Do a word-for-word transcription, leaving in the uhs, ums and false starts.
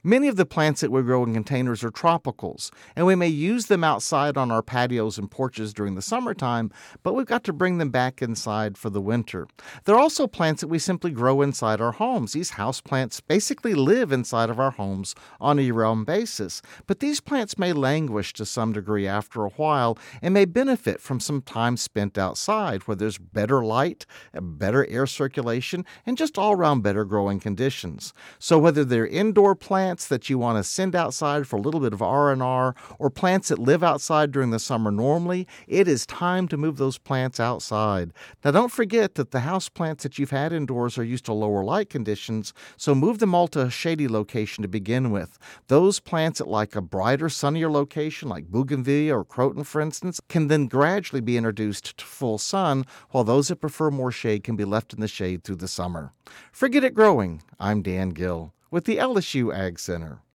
Many of the plants that we grow in containers are tropicals, and we may use them outside on our patios and porches during the summertime, but we've got to bring them back inside for the winter. There are also plants that we simply grow inside our homes. These house plants basically live inside of our homes on a year-round basis, but these plants may languish to some degree after a while and may benefit from some time spent outside where there's better light, better air circulation, and just all-around better growing conditions. So whether they're indoor plants that you want to send outside for a little bit of R and R or plants that live outside during the summer normally, it is time to move those plants outside. Now don't forget that the house plants that you've had indoors are used to lower light conditions, so move them all to a shady location to begin with. Those plants that like a brighter, sunnier location like bougainvillea or croton, for instance, can then gradually be introduced to full sun, while those that prefer more shade can be left in the shade through the summer. Forget It Growing. I'm Dan Gill with the L S U Ag Center.